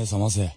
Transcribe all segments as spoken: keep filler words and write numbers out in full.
覚ませ。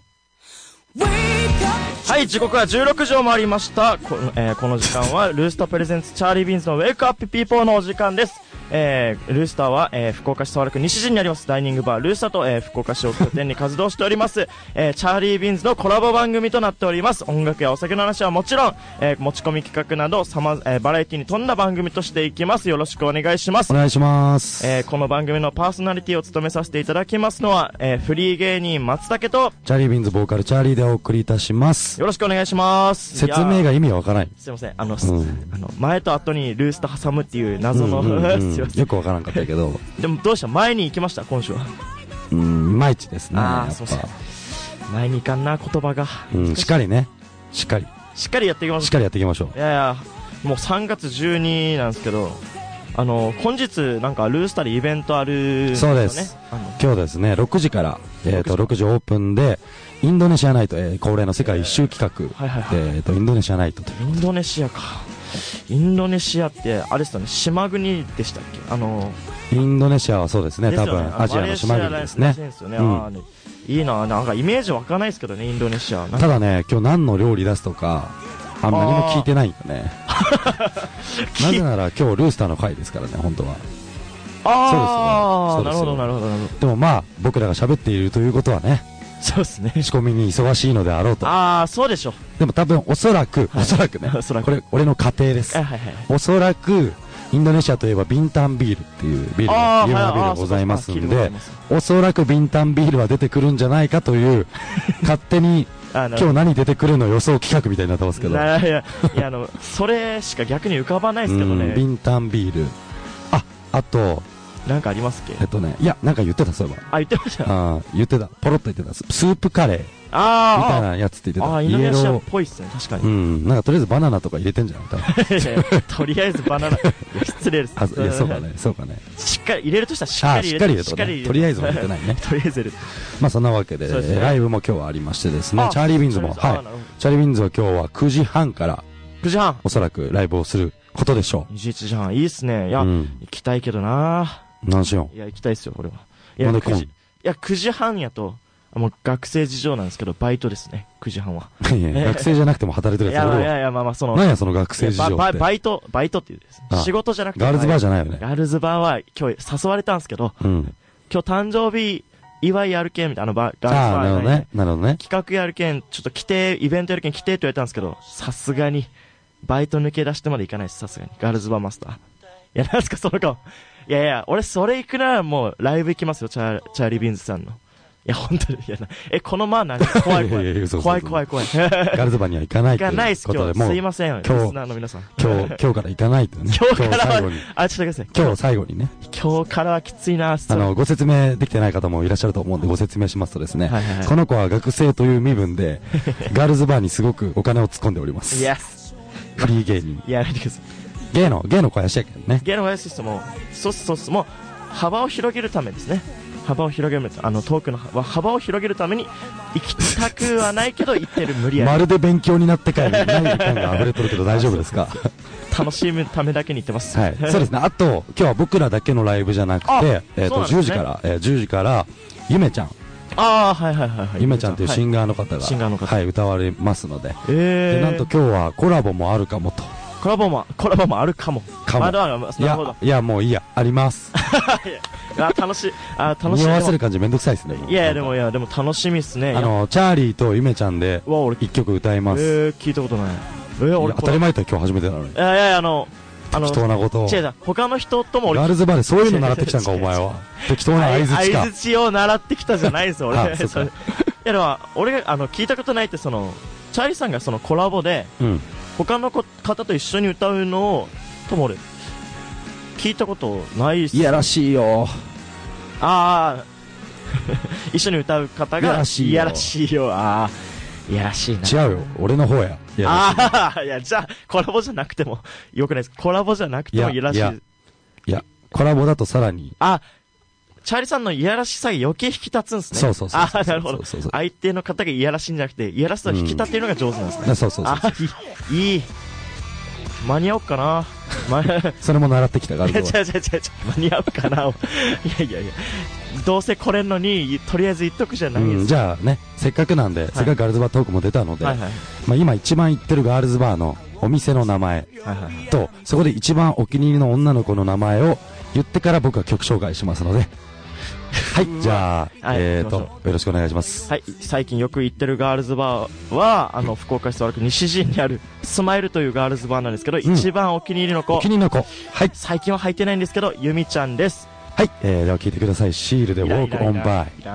はい、時刻はじゅうろくじを回りました。この、えー、この時間はルースタープレゼンツチャーリービーンズのウェイクアップピーポーのお時間です。えー、ルースターは、えー、福岡市早良区西陣にありますダイニングバールースターと、えー、福岡市を拠点に活動しております、えー、チャーリービーンズのコラボ番組となっております。音楽やお酒の話はもちろん、えー、持ち込み企画などさま、えー、バラエティに富んだ番組としていきます。よろしくお願いします。 お願いします。 えー、この番組のパーソナリティを務めさせていただきますのは、えー、フリー芸人松竹とチャーリービーンズボーカルチャーリーでお送りいたします。 よろしくお願いします。 説明が意味わからない。 すいません、あの、 うん、 あの前と後にルースター挟むっていう謎の、うんうんうん、すいません、 よくわからんかったけどでもどうした、前に行きました今週は。 うーん、いまいちですね。 ああ、そうそう、前に行かんな、言葉が、 うん、しっかりね、しっかりしっかりやっていきましょう。 しっかりやっていきましょう。 いやいや、もうさんがつじゅうになんですけど、あの本日なんかルースターでイベントあるんですよね。 そうです。今日ですねろくじから、えー、とろくじオープンでインドネシアナイト、えー、恒例の世界一周企画、 はいはいはい、 えー、とインドネシアナイトという。 インドネシアか。インドネシアってあれですよね、島国でしたっけ。あのインドネシアはそうですね、 ですよね、 多分アジアの島国ですね。 ですよね、 うん、 あね、いいな、なんかイメージ湧かないですけどね、インドネシア。 ただね、今日何の料理出すとかあんま何も聞いてないんよねなぜなら今日ルースターの回ですからね、本当は。 ああ、 そうですよ。 なるほどなるほどなるほど。 でもまあ僕らが喋っているということはね、 そうですね、 仕込みに忙しいのであろうと。 ああ、そうでしょ。 でも多分おそらく、 はい、 おそらくねおそらくこれ俺の仮定です、 はいはいはい、おそらくインドネシアといえばビンタンビールっていうビールが有名なビールがございますんで、おそらくビンタンビールは出てくるんじゃないかという勝手に今日何出てくるの予想企画みたいになってますけど、いやいやいや、あのそれしか逆に浮かばないですけどね。 ビンタンビール、ああとなんかありますっけ。 えっとね、いやなんか言ってた、そういえば。 あ、言ってました。 あ言ってた、ポロッと言ってた、スープカレーあみたいなやつって言ってた。 ああ、インドネシアっぽいっすね、確かに。 うん、なんかとりあえずバナナとか入れてんじゃない多分とりあえずバナナ失礼です。 あ、いや、そうかね、そうかね。 しっかり入れるとしたらしっかり入れて、 しっかり入れて、とりあえずは入れてないねとりあえず入れて、 まあそんなわけでライブも今日はありましてですね、チャーリービーンズも、はい、チャーリービーンズは今日はくじはんからくじはんおそらくライブをすることでしょう。 にじゅういちじはん、いいっすね。いや、行きたいけどな。 何しよう。いや、行きたいっすよ、俺は。いや、くじ、いや、くじはんやと、もう学生事情なんですけど、バイトですね、くじはんは。 いや、学生じゃなくても働いてるやつ。 いやいやいや、まあまあ、その。 何や、その学生事情って。 バイ、バイト、バイトっていうです。仕事じゃなくて。 ガールズバーじゃないよね。 ガールズバーは今日誘われたんですけど、うん、今日誕生日祝いやるけんみたいな、ガールズバー。 ああ、なるほどね。なるほどね。 企画やるけん、ちょっと来て、イベントやるけん来てって言われたんですけど、さすがに、バイト抜け出してまで行かないです、さすがに。ガールズバーマスター。いや、なんすか、その顔。いやいや、俺それ行くならもうライブ行きますよ、チャー、チャーリービーンズさんの。いや、本当に、いや、え、このままなんか怖い怖い。怖い怖い怖い。ガールズバーには行かないということで。行かないっす、 今日。すいません、 今日、 リスナーの皆さん。 今日、今日から行かないとね。 今日からは、あ、ちょっと待ってください。 今日最後にね。 今日からはきついな、 あの、ご説明できてない方もいらっしゃると思うんで、ご説明しますとですね、はいはいはい、この子は学生という身分で、ガールズバーにすごくお金を突っ込んでおります。 イエス。フリー芸人。 いや、やめてください。 芸の、芸の肥やしやけどね。 芸の肥やしですも、そうそうそう、もう、幅を広げるためですね。幅を広げるあのトークの幅を広げるために行きたくはないけど行ってる無理やり。 まるで勉強になってからない時間が溢れとるけど大丈夫ですか。 楽しむためだけに行ってます。 はい、そうですね。あと今日は僕らだけのライブじゃなくて、えっとじゅうじから、えー、じゅうじからゆめちゃん。 ああ、はいはいはいはい。 ゆめちゃんというシンガーの方が、 シンガーの方、 はい、歌われますので、 えー、 でなんと今日はコラボもあるかもと。 コラボもコラボもあるかも。 かも。 まだなるほど。 いやもういいや、あります。 あ、楽しい。あ、楽しい。 匂わせる感じめんどくさいですね。 いやいや、でもいや、でも楽しみっすね。 あのチャーリーとゆめちゃんで一曲歌います。 えー、聞いたことない。えー、俺当たり前と今日初めてなのに。 いやいや、あのあの適当なことを。 違う、他の人とも俺ガールズバーでそういうの習ってきたんかお前は。適当な相槌か。 相槌を習ってきたじゃないですよ俺。 あ、そうか。いやでも俺があの聞いたことないって、そのチャーリーさんがそのコラボで、うん、他の方と一緒に歌うのをとも俺聞いたことないっす。 いやらしいよ。 ああ一緒に歌う方がいやらしいよ。いやらしいよ。ああ、いやらしいな。 違うよ、俺の方や。 ああ、いや、じゃあコラボじゃなくてもよくないです。コラボじゃなくてもいやらしい。いや、 いやコラボだとさらに。 あ、チャーリーさんのいやらしさが余計引き立つんですね。 そうそうそう。 ああ、なるほど。相手の方がいやらしいんじゃなくて、いやらしさを引き立っているのが上手なんですね。 うん、そうそうそう。 あ、いい。いい。間に合おうかな。 それも習ってきたガールズバー。 違う違う違う違う。間に合うかな。いやいやいや。 どうせ来れんのにとりあえず言っとくじゃないですか、 うん、じゃあねせっかくなんで、はい、せっかくガールズバートークも出たので、はいはい、まあ、今一番行ってるガールズバーのお店の名前と、はいはい、そこで一番お気に入りの女の子の名前を言ってから僕は曲紹介しますのではい、じゃあ、はい、えーと、よろしくお願いします。 はい、最近よく行ってるガールズバーは、あの、福岡市東区西陣にあるスマイルというガールズバーなんですけど、うん、一番お気に入りの子。 お気に入りの子。はい。 最近は入ってないんですけど、ゆみちゃんです。 はい、えー、では聞いてください。シールでウォークオンバイ。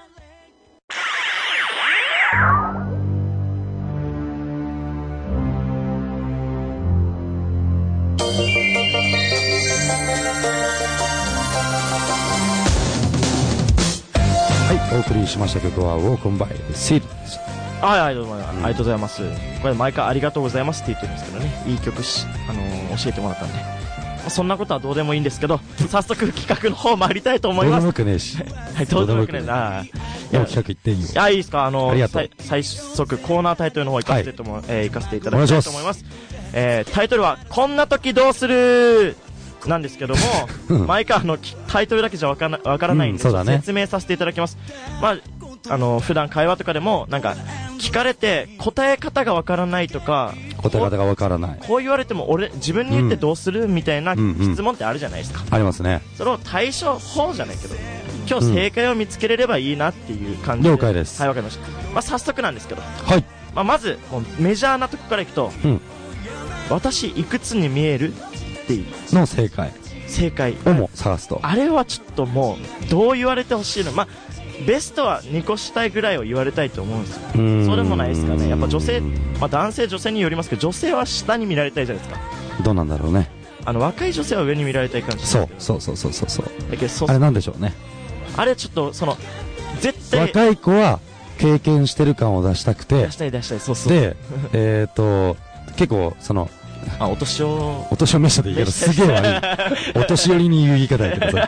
お送りしました曲はウォークオンバイシールです。 はい、ありがとうございます、うん、ありがとうございます。これ毎回ありがとうございますって言ってるんですけどね、いい曲し、あのー、教えてもらったんで、まあ、そんなことはどうでもいいんですけど早速企画の方参りたいと思います。 どうでもよくねえしはい、どうでもよくねえな。 でも企画言っていいよ。 いや、いいですか。あのー、あ最速コーナータイトルの方行かせてとも、はい、えー、行かせていただきたいと思います。えー、タイトルはこんな時どうするなんですけども毎回あのタイトルだけじゃわからわからないんで、うんね、説明させていただきます。まああの普段会話とかでもなんか聞かれて答え方がわからないとか、 答え方がわからない、 こう言われても俺自分に言ってどうする、うん、みたいな質問ってあるじゃないですか、 うんうん、ありますね。 それを対処法じゃないけど今日正解を見つけれればいいなっていう感じで、 了解です。 はい、わかりました。まあ、早速なんですけど、 はい、 まあ、まずもうメジャーなとこからいくと、うん、私いくつに見えるっていうの正解正解をも探すと、 あれはちょっともうどう言われてほしいの、まあベストはにこ下ぐらいを言われたいと思うんですよ。それもないですかね。やっぱ女性、まあ、男性女性によりますけど女性は下に見られたいじゃないですか。 どうなんだろうね。 あの若い女性は上に見られたい感じ。 そうそうそうそうそうそう。 だけどそあれなんでしょうね。 あれちょっとその絶対若い子は経験してる感を出したくて出したい出したいそうそうでえっと結構そのあお年をお年を召したでいいけどすげえ悪いお年寄りに言う言い方やけどさ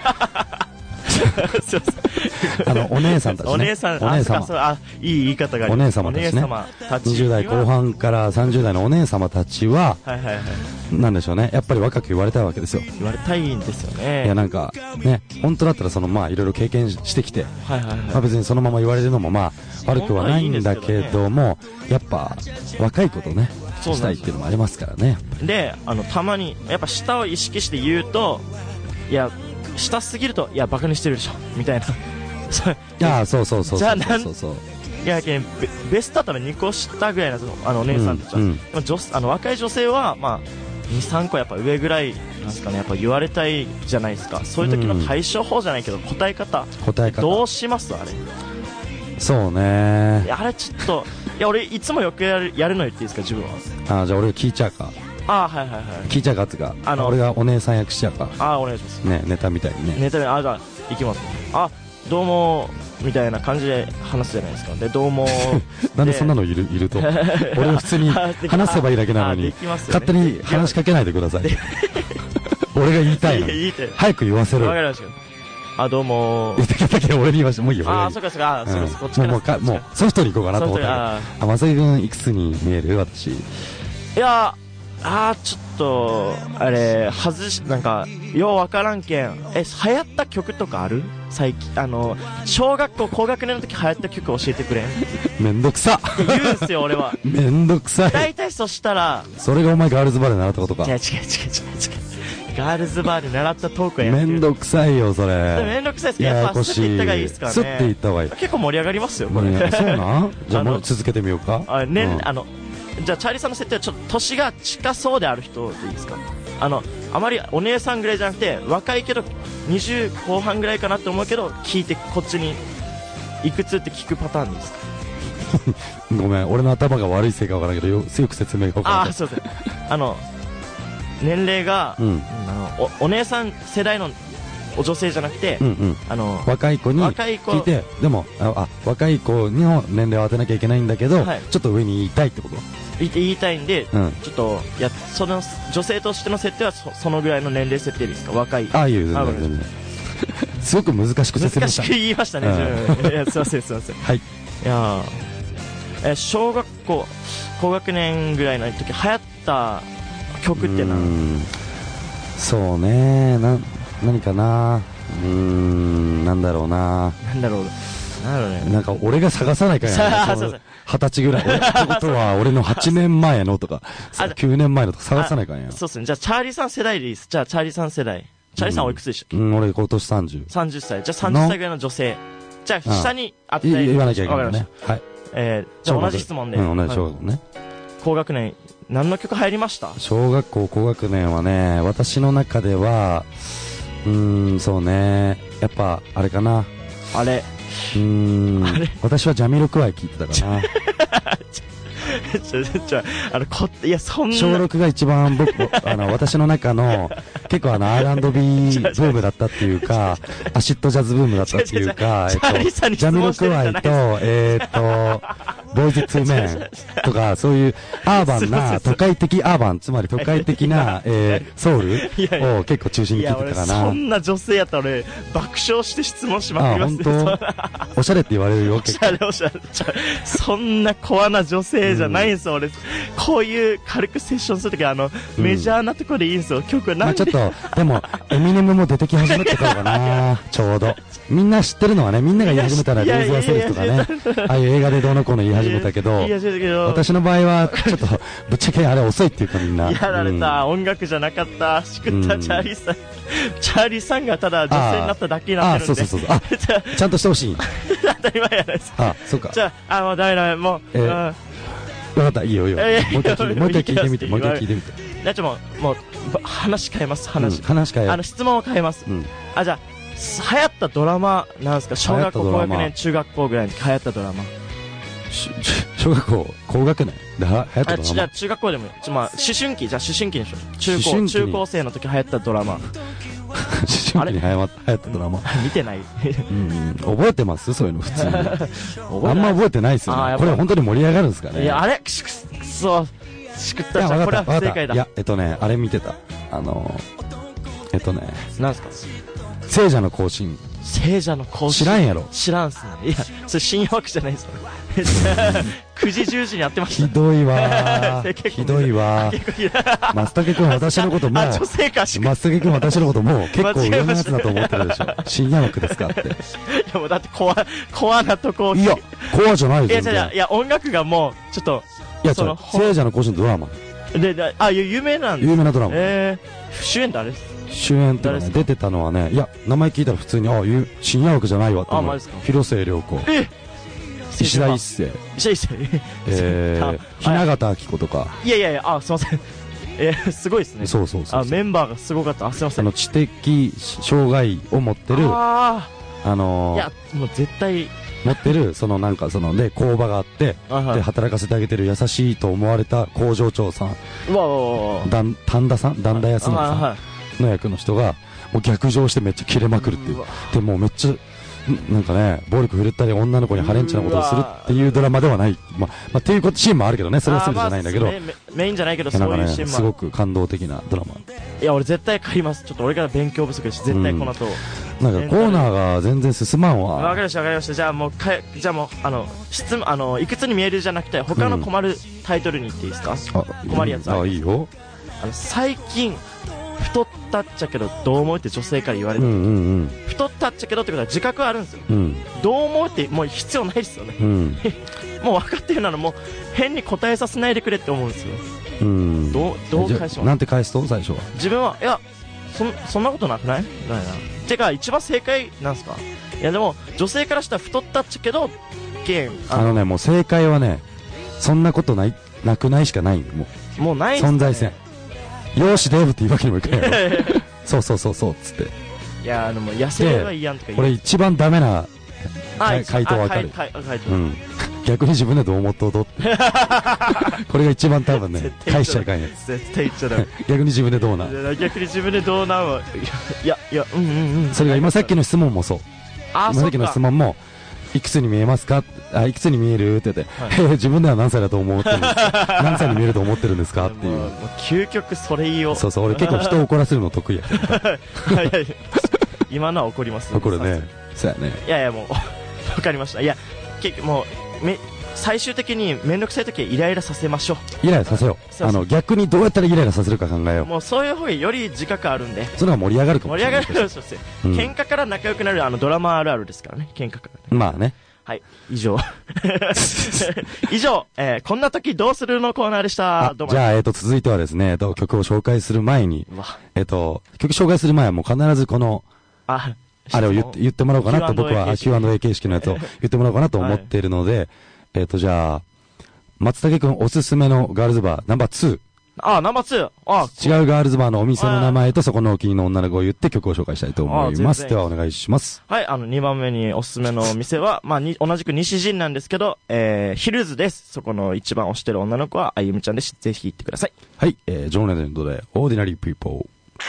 あのお姉さんたちね、 お姉さん、 お姉様、 あ、いい言い方があります。お姉様たちね、にじゅう代後半からさんじゅう代のお姉様たちは、はいはいはい、なんでしょうね、やっぱり若く言われたいわけですよ。 言われたいんですよね。 いやなんかね、本当だったらそのまあいろいろ経験してきて、はいはいはい、まあ別にそのまま言われるのもまあ悪くはないんだけども、やっぱ若い子とねしたいっていうのもありますからね。 で、あのたまにやっぱ下を意識して言うと、いや下すぎるといやバカにしてるでしょみたいな。 いやそうそうそうそうそうそう。じゃあなんいやけん ベ, ベストだったらにこ下ぐらいのあのお姉さんたちは、うんうん、女あの若い女性はまあにさんこやっぱ上ぐらいなんですかね。やっぱ言われたいじゃないですか。そういう時の対処法じゃないけど、答え方答え方どうしますあれ。 そうね。 いやあれちょっといや俺いつもよくやるやるの言っていいですか自分は。 あじゃあ俺聞いちゃうか。 あはいはいはい。 聞いちゃうかつがあの俺がお姉さん役しちゃうか。 あお願いしますね。ネタみたいにね。 ネタであじゃあいきます。あどうもみたいな感じで話すじゃないですか。でどうもなんでそんなのいるいると俺は普通に話せばいいだけなのに、ね、勝手に話しかけないでください俺が言いたいの早く言わせろ。 わかりました。あどうも言ってきたけど俺に言わしてもういいよ。 あそうかそうか、うん、そうこっちからもうかもうソフトに行こうかなと思ったけど、あまさき君いくつに見える私。いやあーちょっとあれ外しなんかようわからんけん。え流行った曲とかある最近。あの小学校高学年の時流行った曲教えてくれん。 めんどくさって言うんすよ俺は。 めんどくさい。 大体そしたらそれがお前ガールズバーで習ったことか。 違う違う違う違う違うガールズバーで習ったトークやってる。 めんどくさいよそれ。 めんどくさいですけどやっぱスッて言った方がいいですからね。 スッて言った方がいい。 結構盛り上がりますよこれ。 そうなんじゃあもう続けてみようか。 あね、うん、あのじゃあチャーリーさんの設定はちょっと年が近そうである人でいいですか。あのあまりお姉さんぐらいじゃなくて若いけどにじゅう後半ぐらいかなと思うけど聞いてこっちにいくつって聞くパターンでいいですか。 ごめん俺の頭が悪いせいか分からんけど強く説明が分からない。 あそうです。あの年齢が、うん、あの お, お姉さん世代のお女性じゃなくて、うんうん、あの若い子に聞いてでも あ, あ若い子の年齢を当てなきゃいけないんだけど、はい、ちょっと上に言いたいってこと。 言いたいんで、うん、ちょっとやその女性としての設定は そ, そのぐらいの年齢設定ですか。若い。 ああいう全然すごく難しく説明した。 難しく言いましたね、うん、いやすいませんすいません。はい。いやえ小学校高学年ぐらいの時流行った曲ってな。 そうねな何かな。 うーん、なんだろうな。 なんだろう。なんだろうね。 なんか俺が探さないからやな。二十歳ぐらい。ってことは俺のはちねんまえのとか、きゅうねんまえのとか探さないからや。 そうっすね。じゃあチャーリーさん世代でいいです。じゃあチャーリーさん世代。チャーリーさんおいくつでしたっけ？ うん、俺今年さんじゅう。 さんじゅっさい。じゃあさんじゅっさいぐらいの女性。じゃあ下にあった言わなきゃいけないね。はい。 えー、じゃあ同じ質問で。 うん、同じ小学校ね。 高学年、何の曲入りました？ 小学校高学年はね、私の中では、うーん、そうね、やっぱ、あれかな。 あれ。 うーん、私はジャミロクワイ聞いてたかな。 ちょ、ちょ、あの、こ、いや、そんな。 小ろくが一番僕、あの、私の中の、結構あの、アールアンドビー ブームだったっていうか、アシッドジャズブームだったっていうか、えっと、ジャミロクワイと、えっと、ボーイズツーメンとか、そういうアーバンな、都会的アーバン、つまり都会的な、えー、ソウルを結構中心に聞いてたかな。 そんな女性やったら俺、爆笑して質問しまくりますね。あ、本当。おしゃれって言われるよ、 結構。おしゃれおしゃれ。そんなコアな女性じゃないんですよ、俺。こういう軽くセッションするときは、あの、メジャーなところでいいんですよ、曲は。 まあちょっと、でも、エミネムも出てき始めてからかな、ちょうど。みんな知ってるのはね、みんなが言い始めたら、ルーズ・ア・セルフとかね、ああいう映画でどうのこうの言い始めたけど、私の場合は、ちょっと、ぶっちゃけあれ遅いっていうかみんな。 やられた、音楽じゃなかった、しくったチャーリーさん。チャーリーさんがただ女性になっただけになってるんで。 あ、そうそうそう。あ、ちゃんとしてほしい。 当たり前やないですか。 あ、そうか。 じゃあ、あ、もうダメダメ、もう。 わかった、いいよいいよ。もう一回聞いてみて、もう一回聞いてみて。 じゃあ、ちょ、もう、もう、話変えます、話。 話変えあの、質問を変えます。あ、じゃあ、流行ったドラマなんですか？小学校高学年、中学校ぐらいに流行ったドラマ。 小学校高学年で流行ったドラマ。 じゃあ中学校でも、まあ思春期、じゃあ思春期にしよう。中高中高生の時流行ったドラマ。 思春期に流行ったドラマ。 見てない。 うん覚えてますそういうの普通に。あんま覚えてないですよね。これ本当に盛り上がるんですかね。 いやあれくそしくったじゃこれは不正解だ。 いやえっとねあれ見てたあのえっとねなんすか。 聖者の行進。 聖者の行進知らんやろ。 知らんっすね。いやそれ深夜枠じゃないですよ。くじじゅうじにやってました。 ひどいわーひどいわー松茸くん私のこともう女性かし松茸くん私のこともう結構上のやつだと思ってるでしょ。深夜枠ですかって。いやもうだってコアコアなとこ。 いやコアじゃないですよ。 いやいや音楽がもうちょっといやその聖者の行進ドラマであ有名なんです。 有名なドラマ。 えー、主演誰ですか。 主演ってね出てたのはねいや名前聞いたら普通にあ深夜枠じゃないわって思う。広末涼子。 え石田一世。 石田一世。 えー、雛形あき子とか。 いやいやいや、あ、すいません。えー、すごいですね。 そうそうそう。 あ、メンバーがすごかった。あ、すいません。 あの、知的障害を持ってる、あ、 あのー、 いや、もう絶対、 持ってる、そのなんかそので、工場があって、で、働かせてあげてる優しいと思われた工場長さん。 うわうわだん、丹田さん丹田康則さんの役の人が、もう逆上してめっちゃキレまくるっていう。で、もうめっちゃ、なんかね、暴力振るったり女の子にハレンチなことをするっていうドラマではない。まあ、まあ、っていうシーンもあるけどね、それは全てじゃないんだけど。 メインじゃないけど、そういうシーンも。 すごく感動的なドラマ。 いや、俺絶対買います。ちょっと俺から勉強不足ですし、絶対この後。 なんかコーナーが全然進まんわ。 わかりました、わかりました。じゃあもう、かじゃあもう、あの、質問、あの、いくつに見えるじゃなくて、他の困るタイトルに言っていいですか？困るやつは。 あ、いいよ。 あの、最近、太ったっちゃけどどう思うって女性から言われる、 うんうんうん、 太ったっちゃけどってことは自覚あるんですよ、 うん、 どう思うってもう必要ないですよね、 うん、 もう分かってるならもう変に答えさせないでくれって思うんですよ、 うん、 どうどう返します？ なんて返すと最初は自分はいや そ, そんなことなくないみたいなてか一番正解なんですか？いやでも女性からしたら太ったっちゃけどけんあの、あのねもう正解はねそんなことないなくないしかないもうもうない、ね、 存在せんよしデーブって言うわけにもいかないやろそうそうそうそうっつっていやでも痩せればいいやんとか言うこれ一番ダメな回答わかる、うん、逆に自分でどう思っとうとってこれが一番多分ね返しちゃいかんやつ絶対言っちゃダメ逆に自分でどうなん逆に自分でどうなんはいやいやうんうんうんそれが今さっきの質問もそう今さっきの質問もいくつに見えますかあいくつに見えるって言って、はい、自分では何歳だと思ってるんですか何歳に見えると思ってるんですかっていうもう究極それ言いをそうそう俺結構人を怒らせるの得意やはいはい今のは怒ります怒るねそうやねいやいやもう分かりましたいや結局もうめ最終的にめんどくさい時はイライラさせましょう。イライラさせよう。あの、逆にどうやったらイライラさせるか考えよう。 もうそういう方がより自覚あるんで。 それが盛り上がるかもしれない。 盛り上がる。そうですね。うん、喧嘩から仲良くなるあのドラマあるあるですからね。喧嘩から、 ね。まあね。 はい。以上。以上、えー、こんな時どうするのコーナーでした。 どうも。じゃあ、えっ、ー、と、続いてはですね、えっと、曲を紹介する前に、えっ、ー、と、曲紹介する前はもう必ずこの、あ、あれを言って、言ってもらおうかなと僕は キューアンドエー 形式のやつを言ってもらおうかなと思っているので、はい、えっと、じゃあ、松竹くんおすすめのガールズバーナンバーツー。 ああ、ナンバーツー。ああ、違うガールズバーのお店の名前とそこのお気に入りの女の子を言って曲を紹介したいと思います。ではお願いします。 はい、あの、にばんめにおすすめのお店は、まあ、に、同じく西陣なんですけど、えー、ヒルズです。そこの一番推してる女の子はあゆみちゃんです。ぜひ行ってください。 はい、えー、ジョン・レジェンドで、オーディナリー・ピーポー。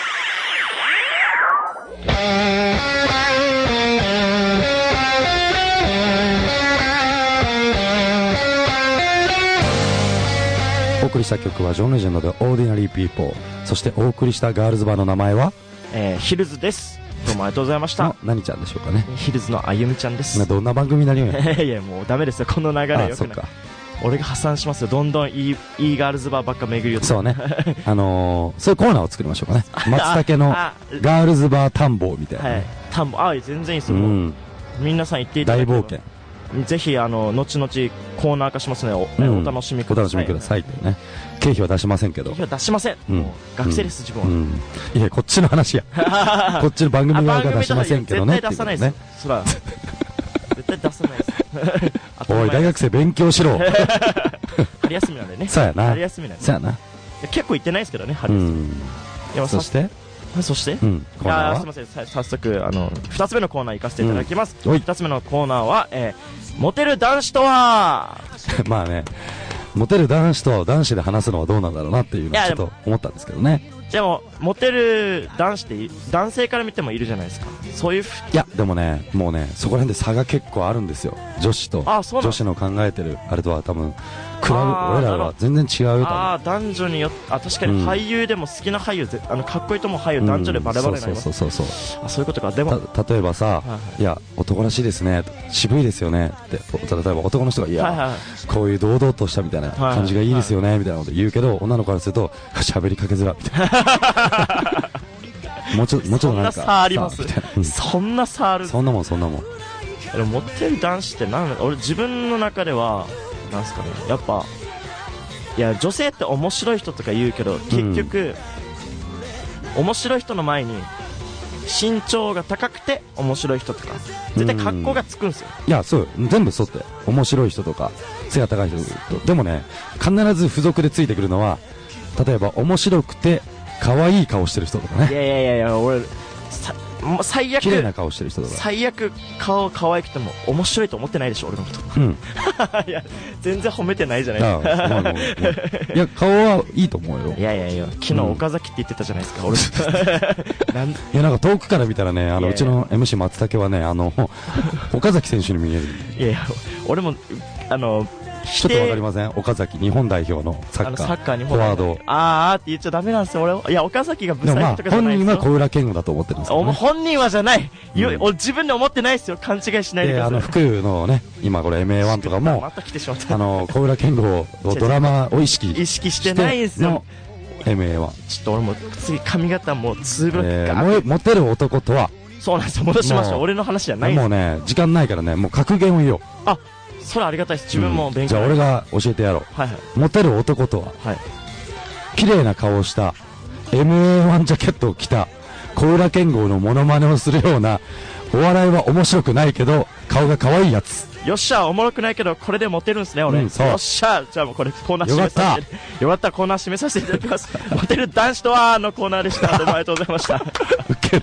お送りした曲はジョン・レジェンドでオーディナリー・ピーポー。そしてお送りしたガールズバーの名前は、 えー、ヒルズです。どうもありがとうございました。 何ちゃんでしょうかね。 ヒルズのあゆみちゃんです。 どんな番組になりようや。 いやもうダメですよ、この流れよくない。あ、そっか。俺が破産しますよ。どんどんいい、いいガールズバーばっか巡るよ。 そうね。あのー、そういうコーナーを作りましょうかね。松茸のガールズバー探訪みたいな、ね。はい。探訪、あ、全然いいですよ。うん、皆さん行っていただいて。 大冒険。 ぜひ、あの、後々コーナー化しますので、お、うん、お楽しみください。 お楽しみください。ね。経費は出しませんけど。 経費は出しません。うん、学生です、自分は。うん。 いや、こっちの話や。こっちの番組側が出しませんけどね。 絶対出さないです。そら。絶対出さないです。 おい、大学生勉強しろ。 春休みなんでね。 そうやな。 春休みなんで。 そうやな。 結構行ってないですけどね、春休み。 そしてそして、 うん、 いやすみません、早速あの二つ目のコーナー行かせていただきます。二、うん、つ目のコーナーは、えー、モテる男子とはまあね、モテる男子と男子で話すのはどうなんだろうなっていうのをちょっと思ったんですけどね。 でもモテる男子って男性から見てもいるじゃないですか。そういういやでもね、もうね、そこら辺で差が結構あるんですよ。女子と女子の考えてるあれとは多分比べ、俺らは全然違うよ。 ああ、男女によって、あ、確かに俳優でも好きな俳優、うん、あのかっこいいと思う俳優、男女でバレバレになります。 そうそうそうそう。 あ、そういうことか。でも例えばさ、はいはい、いや男らしいですね、渋いですよねって、例えば男の人がいや、はいはい、こういう堂々としたみたいな感じがいいですよね、はいはい、みたいなこと言うけど、女の子からすると喋りかけづらみたいな。もうちょもうちょっとなんかそんな差あります。うん、そんな差ある。 そんなもんそんなもん。 でもモテる男子ってなんだ、俺自分の中ではなんすかね、やっぱ。いや女性って面白い人とか言うけど結局、うん、面白い人の前に身長が高くて面白い人とか絶対格好がつくんですよ。 いやそう全部そうって面白い人とか背が高い人とでもね、必ず付属でついてくるのは、例えば面白くて可愛い顔してる人とかね。 いやいやいやいや、俺最悪綺麗な顔してる人とか、 最悪顔可愛くても面白いと思ってないでしょ俺のこと。うん。いや全然褒めてないじゃないですか。ああいや顔はいいと思うよ。 いやいやいや、昨日岡崎って言ってたじゃないですか、うん、俺。 なんいやなんか遠くから見たらね、あのうちの エムシー 松茸はね、あの岡崎選手に見える。 いやいや俺もあの。 ちょっとわかりません？岡崎日本代表のサッカー、 サッカー日本フォワード。 あーって言っちゃダメなんですよ俺。いや岡崎がブサイクとかじゃないですよ。 本人は小浦健吾だと思ってるんですよ、ね。 本人はじゃない。うん、俺自分で思ってないですよ。勘違いしないでください。 あの福のね、今これ エムエーワン とかもまた来てしまった。 あの小浦健吾をドラマを意識意識してないんですよ。 エムエーワン。 ちょっと俺も次髪型もうツーブロックが、 えー、モテる男とは。 そうなんですよ。戻しましょう。俺の話じゃないです。 もうね時間ないからね、もう格言を言おう。 あ。それありがたいです。自分も勉強、うん、 じゃあ俺が教えてやろう。 はいはい、 モテる男とは、はい、綺麗な顔をした エムエーワン ジャケットを着た小浦健吾のモノマネをするような、お笑いは面白くないけど顔が可愛いやつ。 よっしゃ、おもろくないけどこれでモテるんですね俺、うん、そうよっしゃ。じゃあもうこれコーナー締めさせて、よかったコーナー締めさせていただきます。モテる男子とはのコーナーでした。どうもありがとうございました。ウケる。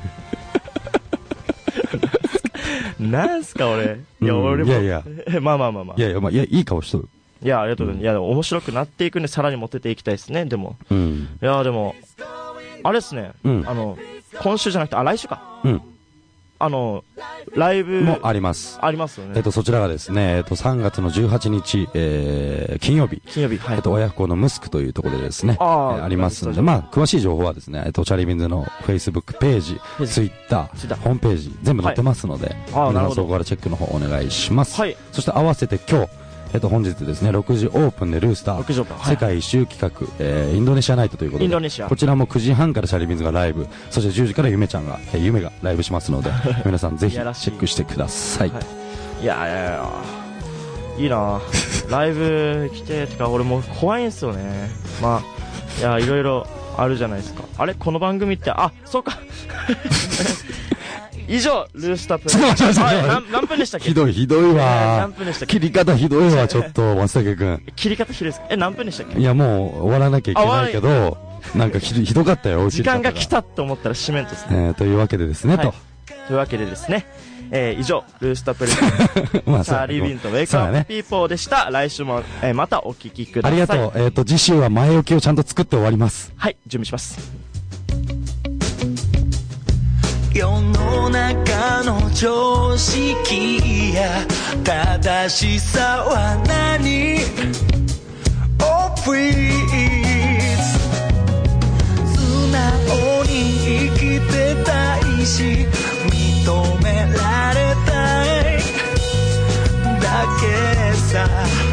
なんすか俺。いや、俺も。 いやいや。 まあまあまあまあ。 いやいや、まあ、いや、いい顔しとる。 いや、ありがとうございます。いや、でも面白くなっていくんで、さらにモテていきたいですね、でも。うん。いや、でも、あれですね。うん。あの、今週じゃなくて、あ、来週か。うん。あの、ライブ。 もあります。 ありますよね。 えっと、そちらがですね、えっと、さんがつのじゅうはちにち、えー、金曜日。 金曜日、はい。 えっと、親不孝のムスクというところでですね、あ, ありますので、まあ、詳しい情報はですね、えっと、チャリビンズの Facebook ページ、Twitter、ホームページ、全部載ってますので、はい、皆さんそこからチェックの方お願いします。はい。そして合わせて今日、 えっと、本日ですね、ろくじオープンでルースター、 ろくじオープン、はい、 世界一周企画、えー、インドネシアナイトということで、 インドネシアこちらもくじはんからシャリビンズがライブ、そしてじゅうじからゆめちゃんが、えー、ゆめがライブしますので、皆さんぜひチェックしてください。 はい、いやいやいや、いいなライブ来て、てか俺もう怖いんすよね。まあ、いや、いろいろあるじゃないですか。あれこの番組って、あ、そうか。以上、ルースタープレゼンツ。何分でしたっけ？ ひどい、ひどいわ。 何分でしたっけ？ 切り方ひどいわ、ちょっと、松竹くん。 切り方ひどいですか？え、何分でしたっけ？ いや、もう終わらなきゃいけないけど、なんかひどひどかったよ、 時間が来たと思ったら締めんとですね。 えー、というわけでですね、はい、と。 というわけでですね、えー、以上、ルースタープレゼンツ、まあ、チャーリー・ビンとウェイクアップピーポーでした。来週も、えー、またお聞きください。 ありがとう。えっ、ー、と、次週は前置きをちゃんと作って終わります。 はい、準備します。 世の中の常識や正しさは何？ Oh please 素直に生きてたいし認められたいだけさ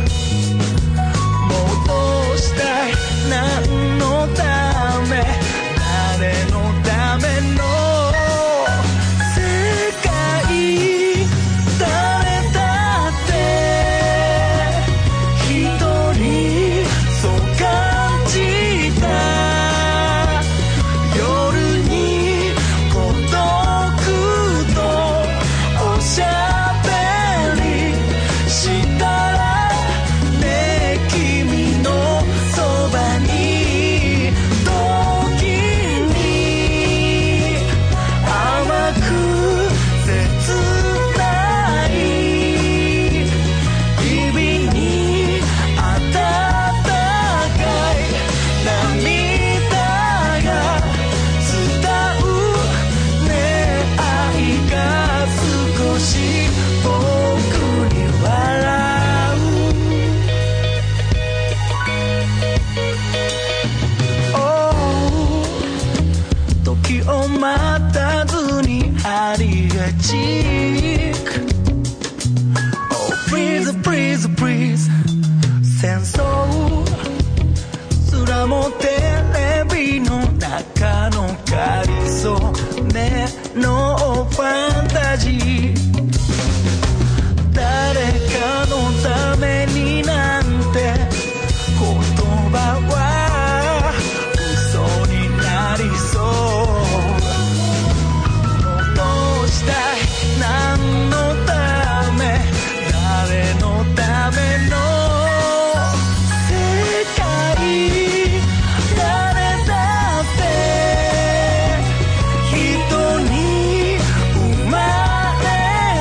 戻したい何のため誰のための戦争すらもテレビの中のかりそめのファンタジー誰かのためになんて言葉は嘘になりそう戻したい何のため誰のための「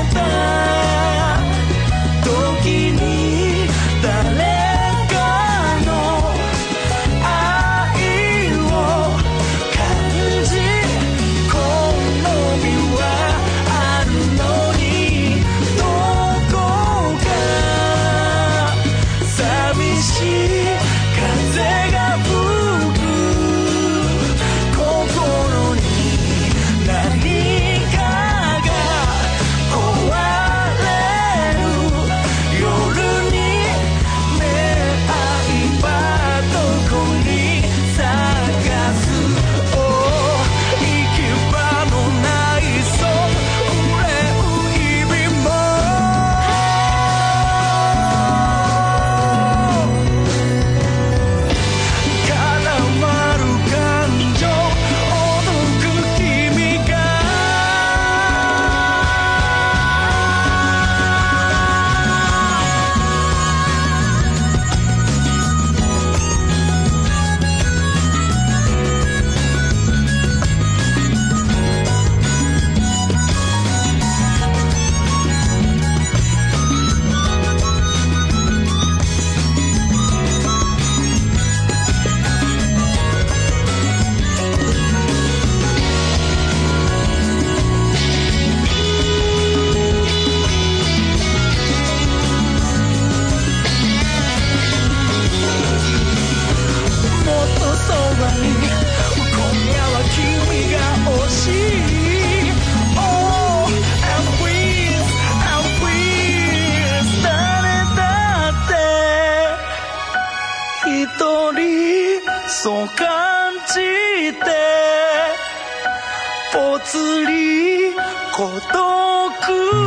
人そう感じてぽつり孤独